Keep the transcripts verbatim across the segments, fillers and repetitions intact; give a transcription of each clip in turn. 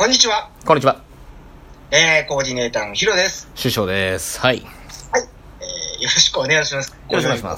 こんにちは。 こんにちは。 えー、コーディネーターのヒロです。 首相です。はい。 はい。えー、よろしくお願いします。よろしくお願いします。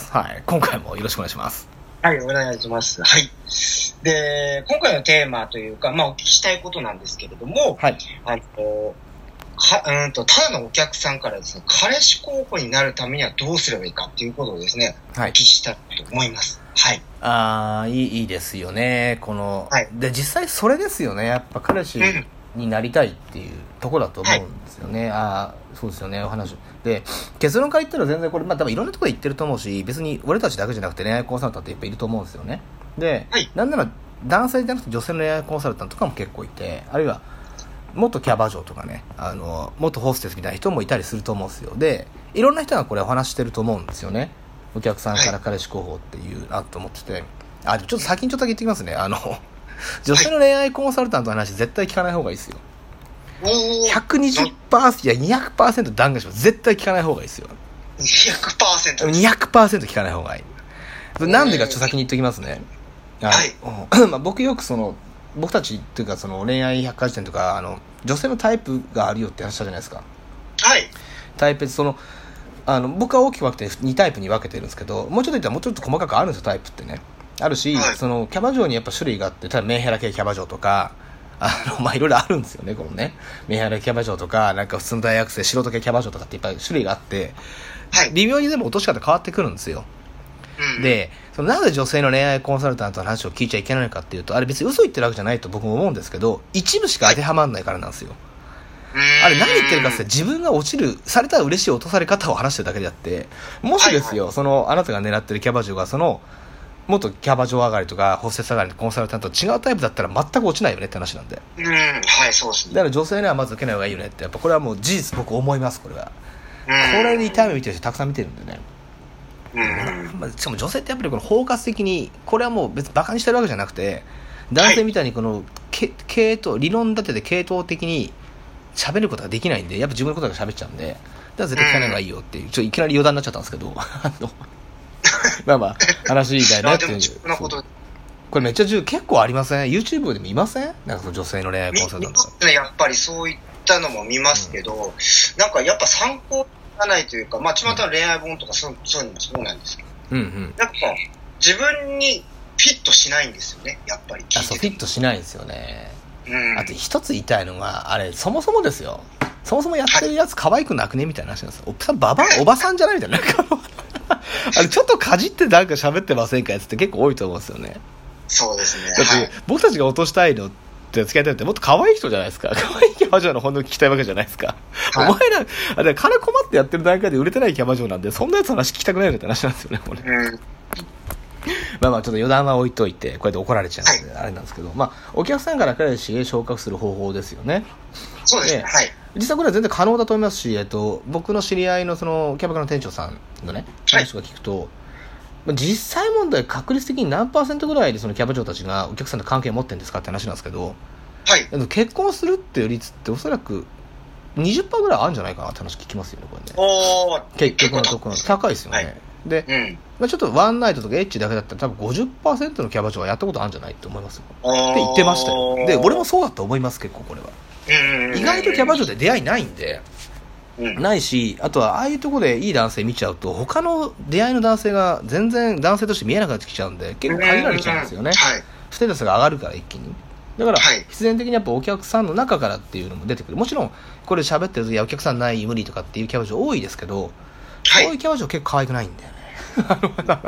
はい。今回もよろしくお願いします。 はい、お願いします。はい。で、今回のテーマというか、まあ、お聞きしたいことなんですけれども、 はい。 あの、かうんと、ただのお客さんからですね、彼氏候補になるためにはどうすればいいかっていうことをですね、 はい、 お聞きしたいと思います。はい。 ああ、いい、いいですよね。この、 はい。 で、実際それですよね。やっぱ彼氏になりたいっていうところだと思うんですよね。はい、ああ、そうですよね、お話。で、結論から言ったら全然これ、まあ多分いろんなところで言ってると思うし、別に俺たちだけじゃなくて恋愛コンサルタントってやっぱいると思うんですよね。で、はい、なんなら男性じゃなくて女性の恋愛コンサルタントとかも結構いて、あるいは、元キャバ嬢とかね、あの、元ホステスみたいな人もいたりすると思うんですよ。で、いろんな人がこれお話してると思うんですよね。お客さんから彼氏候補っていうなと思ってて。あ、でもちょっと先にちょっとだけ言ってきますね。あの、女性の恋愛コンサルタントの話絶対聞かない方がいいですよ。ひゃくにじゅっパーセント、いやにひゃくパーセント断言します。絶対聞かない方がいいですよ。 にひゃくパーセントにひゃくパーセント 聞かない方がいい。なんでかちょっと先に言っておきますね。 はい。 まあ僕よくその、僕たちっていうかその恋愛百科事典とかあの女性のタイプがあるよって話したじゃないですか。 はい。 タイプそのあの僕は大きく分けてにタイプに分けてるんですけど、もうちょっと言ったらもうちょっと細かくあるんですよタイプってね。あるし、はい、そのキャバ嬢にやっぱ種類があって、例えばメンヘラ系キャバ嬢とか、あのまあいろいろあるんですよねこのね。メンヘラ系キャバ嬢とかなんか普通の大学生素人系キャバ嬢とかっていっぱい種類があって、はい、微妙にでも落とし方変わってくるんですよ。で、そのなぜ女性の恋愛コンサルタントの話を聞いちゃいけないのかっていうと、あれ別に嘘言ってるわけじゃないと僕も思うんですけど、一部しか当てはまらないからなんですよ。あれ何言ってるかって自分が落ちる、されたら嬉しい落とされ方を話してるだけであって、もしですよ、はいはい、そのあなたが狙ってるキャバ嬢がその元キャバ嬢上がりとかホステス上がりのコンサルタントと違うタイプだったら全く落ちないよねって話なんで。 うん、はい、そうですね。 だから女性にはまず受けない方がいいよねって、やっぱこれはもう事実僕思います、これは。これで痛い目見てる人たくさん見てるんでね。うんまあ、しかも女性ってやっぱりこの包括的にこれはもう別にバカにしてるわけじゃなくて、男性みたいにこの系統理論立てて系統的に喋ることができないんで、やっぱ自分のことが喋っちゃうんで、だから絶対聞かない方がいいよっていう、ちょいきなり余談になっちゃったんですけどまあまあ話だよねっていうこれめっちゃ重要結構ありません YouTube でもいませんなんかその女性の恋愛コンサルタントね、やっぱりそういったのも見ますけど、うん、なんかやっぱ参考がないというか、まあ巷の恋愛本とかそう、そういうのもそうなんですけど、 うんうん、 やっぱ自分にフィットしないんですよね、やっぱり聞いてて。 あ、そうフィットしないんですよね、 うん、 あと一つ言いたいのがあれそもそもですよ、そもそもやってるやつ可愛くなくねみたいな話なんですよ。おばばおばさんじゃないみたいなあれちょっとかじってなんか喋ってませんかやつって結構多いと思うんですよね。 そうですね。 だって、はい、僕たちが落としたいのって付き合いたいってもっと可愛い人じゃないですか。可愛いキャバ嬢の本音を聞きたいわけじゃないですか。はい、お前らあれ金困ってやってる段階で売れてないキャバ嬢なんでそんなやつの話聞きたくないよって話なんですよね。これうんまあまあちょっと余談は置いといてこうやって怒られちゃうんで、はい、あれなんですけど、まあお客さんから彼氏へ昇格する方法ですよね。 そうですね。はい。 実際これは全然可能だと思いますし、えっと僕の知り合いのそのキャバクラの店長さんのね話とか聞くと、はい、実際問題確率的に何パーセントぐらいでそのキャバ嬢たちがお客さんと関係を持ってるんですかって話なんですけど、 はい。 結婚するっていう率っておそらく にじゅっパーセント ぐらいあるんじゃないかなって話聞きますよね、これね。 おー、 結局のところ高いですよね。はい、で、うんまあ、ちょっとワンナイトとかエッチだけだったら多分 ごじゅっパーセント のキャバ嬢はやったことあるんじゃないって思いますよって言ってましたよ。で俺もそうだと思います。結構これは意外とキャバ嬢で出会いないんで、うん、ないし、あとはああいうところでいい男性見ちゃうと他の出会いの男性が全然男性として見えなくなってきちゃうんで結構限られちゃうんですよね、はい、ステータスが上がるから一気に。だから必然的にやっぱお客さんの中からっていうのも出てくる。もちろんこれ喋ってるといやお客さんない無理とかっていうキャバ嬢多いですけど、はい、そういうキャバ嬢結構可愛くないんだよねだ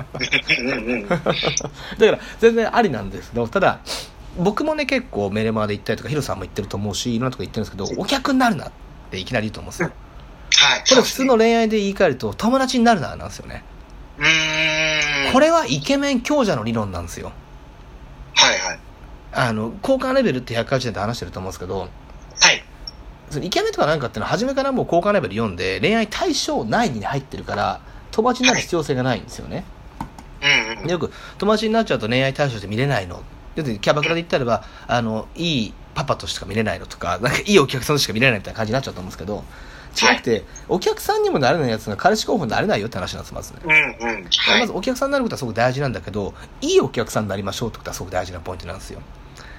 から全然ありなんですけど、ただ僕もね結構メレマーで行ったりとかヒロさんも言ってると思うしいろんなとこ行ってるんですけど、お客になるなっていきなり言うと思うんですよ、はい、これ普通の恋愛で言い換えると友達になるななんですよね。 うーんこれはイケメン強者の理論なんですよ。 はいはいあの交換レベルってひゃくはちねんで話してると思うんですけど、 はい、 そのイケメンとかなんかっていうのは初めからもう交換レベル読んで恋愛対象内に入ってるから友達になる必要性がないんですよね、はいうんうん、よく友達になっちゃうと恋愛対象で見れないの、キャバクラで言ったらばあのいいパパとしか見れないのとか、なんかいいお客さんとしか見れないみたいな感じになっちゃうと思うんですけど、違くて、はい、お客さんにもなれないやつが彼氏候補になれないよって話なんですまずね、 うんうんはい、 まずお客さんになることはすごく大事なんだけど、いいお客さんになりましょうってことはすごく大事なポイントなんですよ。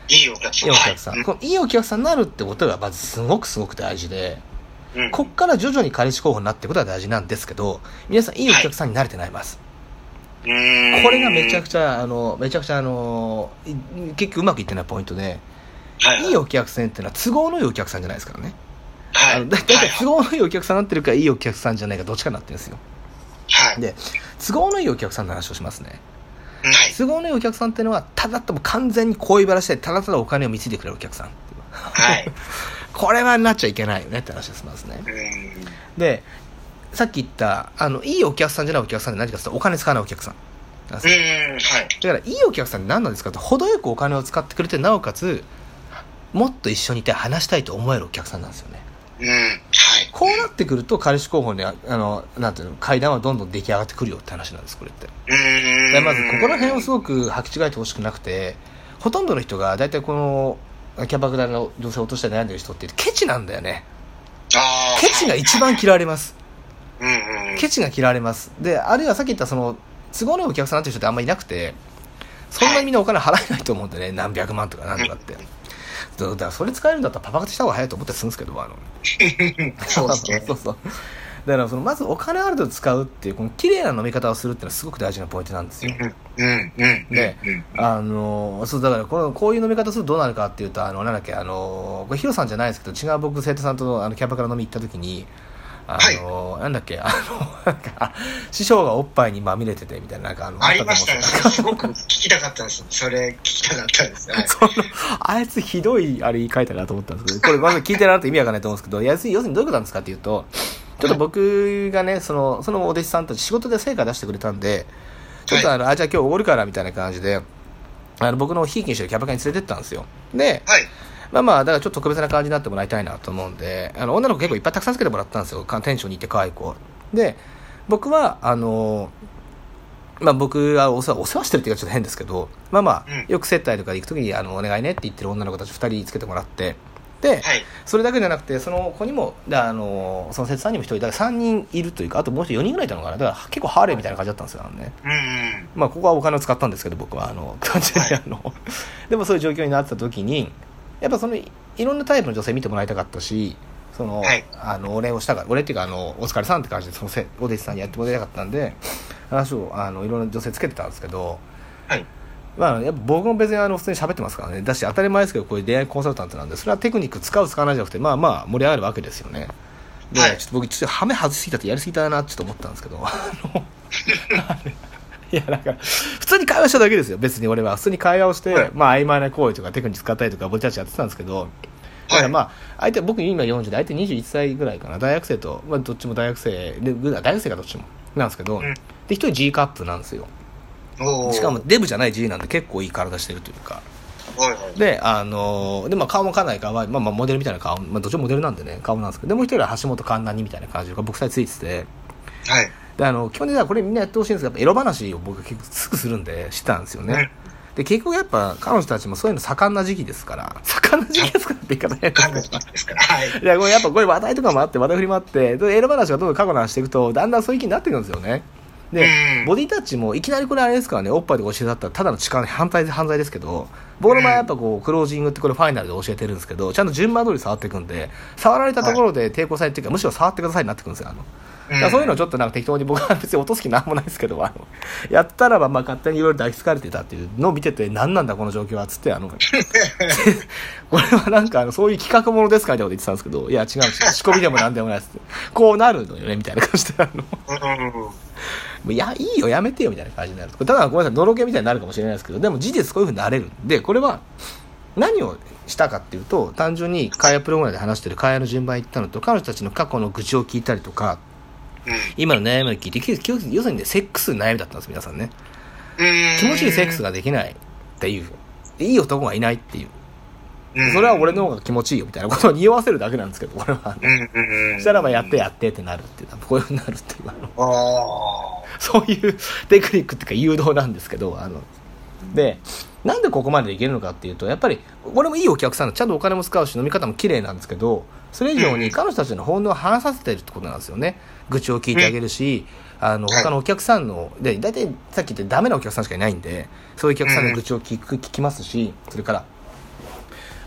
いいお客さん。 いいお客さん。 はい、 このいいお客さんになるってことがまずすごくすごく大事で、うん、こっから徐々に彼氏候補になっていくことが大事なんですけど、皆さんいいお客さんに慣れてないます。はい、これがめちゃくちゃ、あの、めちゃくちゃあの、結局うまくいってないポイントで、はい、いいお客さんっていうのは都合のいいお客さんじゃないですからね。はい、あのだいたい都合のいいお客さんになってるかいいお客さんじゃないかどっちかになってるんですよ。はい、で都合のいいお客さんの話をしますね。はい、都合のいいお客さんっていうのはただとも完全に恋バラしてただただお金を貢いでくれるお客さん、はい、これはなっちゃいけないよねって話をしますね。でさっき言ったあのいいお客さんじゃないお客さんって何かというとお金使わないお客さんなんですよ。うん、はい、だからいいお客さんって何なんですかと、程よくお金を使ってくれてなおかつもっと一緒にいて話したいと思えるお客さんなんですよね。うん、はい、こうなってくると彼氏候補にあのなんていうの階段はどんどん出来上がってくるよって話なんです。これってでまずここら辺をすごく履き違えてほしくなくて、ほとんどの人が大体このキャバクラの女性を落として悩んでる人ってケチなんだよね。あケチが一番嫌われます。うんうん、ケチが嫌われます。であるいはさっき言ったその都合のいいお客さんっていう人ってあんまりいなくて、そんなにみんなお金払えないと思うんでね、何百万とか何とかってだからそれ使えるんだったらパパ活した方が早いと思ったりするんですけど、あのそうですねそうそうだからそのまずお金ある程度使うっていうこの綺麗な飲み方をするっていうのはすごく大事なポイントなんですよ。であのそうだからこのこういう飲み方するとどうなるかっていうと、あのなんだっけあのこれヒロさんじゃないですけど違う僕生徒さんとあのキャバクラ飲み行った時にあの、はい、なんだっけあのなんか師匠がおっぱいにまみれててみたいななんかあのありましたね。すごく聞きたかったんです。それ聞きたかったんです、はい、 そのあいつひどいあれ言い換えたなと思ったんですけど、これまず聞いてなくて意味わかんないと思うんですけど、要するにどういうことなんですかっていうと、ちょっと僕がねそのそのお弟子さんたち仕事で成果出してくれたんで、ちょっとあの、はい、あじゃあ今日おごるからみたいな感じであの僕のひいきにしてるキャバクラに連れてったんですよ。で、はい、まあまあだからちょっと特別な感じになってもらいたいなと思うんで、あの女の子結構いっぱいたくさんつけてもらったんですよ。店長に行って可愛い子で、僕はあのまあ僕はお世話お世話してるっていうかちょっと変ですけど、まあまあ、うん、よく接待とか行くときにあのお願いねって言ってる女の子たちふたりつけてもらって、で、はい、それだけじゃなくてその子にもあのその接待さんにもひとりだからさんにんいるというか、あともう一人よにんぐらいいたのかな。だから結構ハーレーみたいな感じだったんですよ、あのね。うんうん、まあここはお金を使ったんですけど僕はあの単純にあの、はい、でもそういう状況になってた時にやっぱそのいろんなタイプの女性見てもらいたかったし、その、はい、あのお礼をしたかお礼っていうかあのお疲れさんって感じでそのお弟子さんにやってもらいたかったんで話をあのいろんな女性つけてたんですけど、はい、まあやっぱ僕も別にあの普通に喋ってますからね。だし当たり前ですけどこういう出会いコンサルタントなんでそれはテクニック使う使わないじゃなくてまあまあ盛り上がるわけですよね。で、はい、ちょっと僕ちょっとハメ外しすぎたってやりすぎたなってちょっと思ったんですけどあのいやなんか普通に会話しただけですよ。別に俺は普通に会話をして、はい、まあ曖昧な行為とかテクニック使ったりとかぼちゃちゃやってたんですけど、だからまあ相手僕今よんじゅうで相手にじゅういっさいぐらいかな、大学生と、まあ、どっちも大学生で大学生がどっちもなんですけど、うん、で一人 G カップなんですよ。しかもデブじゃない G なんで結構いい体してるというか、はいはい、であので、まあ、顔もかなり可愛い、まあ、まあモデルみたいな顔、まあ、どっちもモデルなんでね顔なんですけど、でもう一人は橋本環奈にみたいな感じが僕さえついてて、はい、であの基本的にはこれみんなやってほしいんですけどエロ話を僕結構すぐするんで知ったんですよね、うんで結局やっぱ彼女たちもそういうの盛んな時期ですから盛んな時期ですからって言い方変ですから、はい、いやこれやっぱこれ話題とかもあって話題振りもあってでエロ話がどんどん過去の話していくとだんだんそういう気になってくるんですよね。でボディタッチもいきなりこれあれですからね、おっぱいで教えてだったらただの痴漢反対犯罪ですけど、僕の場合やっぱこうクロージングってこれファイナルで教えてるんですけど、ちゃんと順番通り触っていくんで触られたところで抵抗されてるか、はい、むしろ触ってくださいになってくるんですよ。あのだからそういうのをちょっとなんか適当に僕は別に落とす気なんもないですけど、あのやったらばまあ勝手にいろいろ抱きつかれてたっていうのを見てて、何なんだこの状況はつってあのこれはなんかあのそういう企画ものですかみたいなこと言ってたんですけど、いや違う仕込みでもなんでもないっつってこうなるのよねみたいな感じであのもういやいいよやめてよみたいな感じになる。ただごめんなさいのろけみたいになるかもしれないですけど、でも事実こういう風になれるんで、これは何をしたかっていうと単純に会話プログラムで話してる会話の順番に行ったのと彼女たちの過去の愚痴を聞いたりとか今の悩みを聞いて、要するにねセックスの悩みだったんです皆さんね。気持ちいいセックスができないっていう、いい男がいないっていう、それは俺の方が気持ちいいよみたいなことを匂わせるだけなんですけど、俺はそしたらまあやってやってってなるっていう、こういう風になるっていうあのそういうテクニックっていうか誘導なんですけど、あのでなんでここまでいけるのかっていうと、やっぱりこれもいいお客さんちゃんとお金も使うし飲み方も綺麗なんですけど、それ以上に彼女たちの本音を話させてるってことなんですよね。愚痴を聞いてあげるし、あの他のお客さんので大体さっき言ってダメなお客さんしかいないんで、そういうお客さんの愚痴を聞く聞きますし、それから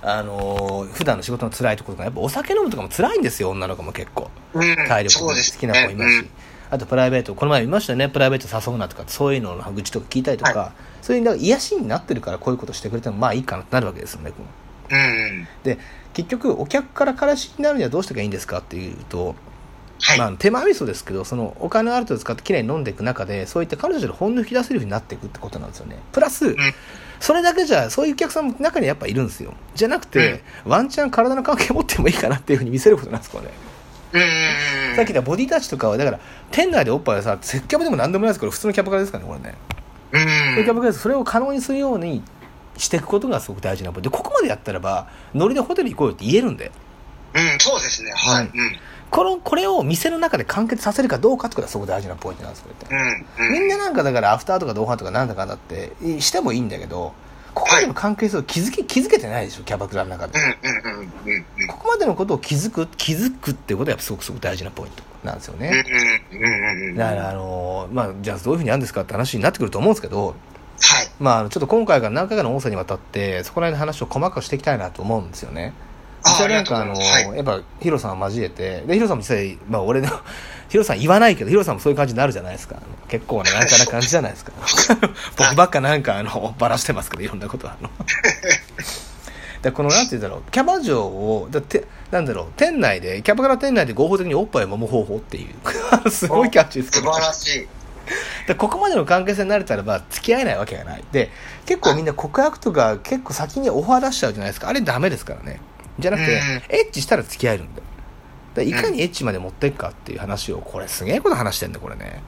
あのー、普段の仕事の辛いところとか、やっぱお酒飲むとかも辛いんですよ、女の子も結構。 うん、 体力好きな子いますし。 うん、 あとプライベート、この前見ましたよね、プライベート誘うなとか、そういうのの愚痴とか聞いたりとか、はい、そういう癒しになってるからこういうことしてくれてもまあいいかなってなるわけですよね。 うん、 で、結局、お客から彼氏になるにはどうしてがいいんですかっていうと、 はい、 まあ、手前味噌ですけど、そのお金をある程度使ってきれいに飲んでいく中で、そういった彼女の本音を引き出せるようになっていくってことなんですよね。プラス、うん、それだけじゃ、そういうお客さんも中にやっぱいるんですよ。じゃなくて、うん、ワンチャン体の関係を持ってもいいかなっていうふうに見せることなんですかね。 うん、 さっき言ったボディタッチとかは、だから、店内でおっぱいはさ、接客でも何でもないですけど、普通のキャバクラですからね、これね。 うん、 そういうキャバクラです。それを可能にするようにしていくことがすごく大事なことで、ここまでやったらば、ノリでホテル行こうよって言えるんで。 うん、そうですね、はい。うん、 この、これを店の中で完結させるかどうかってことがすごく大事なポイントなんですよ、うんうん、みんななんかだからアフターとか同伴とかなんだかんだってしてもいいんだけど、ここまでの関係性を気づき、気づけてないでしょ、キャバクラの中で、うんうんうんうん、ここまでのことを気づく気づくっていうことがすごくすごく大事なポイントなんですよね、うんうんうん、だからあのー、まあじゃあどういうふうにやるんですかって話になってくると思うんですけど、 はい、 まあちょっと今回から何回かの音声にわたってそこら辺の話を細かくしていきたいなと思うんですよね。実際なんかあの、はい、やっぱヒロさんを交えて、でヒロさんも実際、まあ俺のヒロさん言わないけどヒロさんもそういう感じになるじゃないですか。結構ねなんかな感じじゃないですか。僕ばっかなんかあのバラしてますけどいろんなことはあのでこのなんて言うんだろう、キャバ嬢をだってなんだろう、店内でキャバクラ店内で合法的におっぱいを揉む方法っていうすごいキャッチですけど、 素晴らしい。 でここまでの関係性になれたらば付き合えないわけがないで、結構みんな告白とか結構先にオファー出しちゃうじゃないですか。あれダメですからね。じゃなくて、うん、エッチしたら付き合えるんだよ。だいかにエッチまで持っていくかっていう話を、これすげえこと話してんだこれね。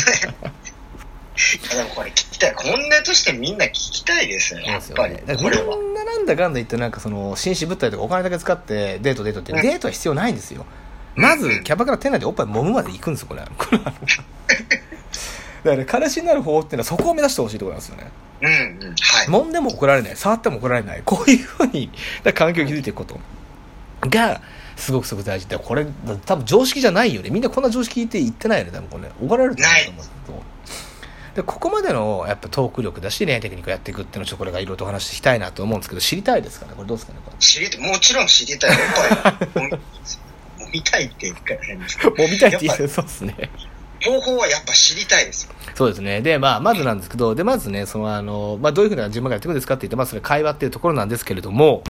いやでもこれ聞きたい、本音としてみんな聞きたいですよね、やっぱり。 だからみんななんだかんだ言ってなんかその紳士物体とかお金だけ使ってデートデートって、うん、デートは必要ないんですよ。まずキャバクラ店内でおっぱい揉むまで行くんですよこれ。だから彼氏になる方っていうのはそこを目指してほしいところなんですよね。 うんうん、はい。 揉んでも怒られない、触っても怒られない、こういうふうにだ環境を築いていくことがすごくすごく大事で、これ多分常識じゃないよね。みんなこんな常識って言ってないよね。多分これ、ね、怒られると思うんですけど。でここまでのやっぱトーク力だしね、テクニックをやっていくっていうのをちょっとこれがいろいろとお話ししたいなと思うんですけど、知りたいですかね、これどうですかね。これ知りたい、もちろん知りたい。揉みたいって言うから変ですけど。 揉みたいって言う、そうですね。 方法はやっぱ知りたいですよ。 そうですね。で、まあ、まずなんですけど、で、まずね、その、あの、まあ、どういうふうな順番がやっていくんですかって言って、まあ、それ会話っていうところなんですけれども、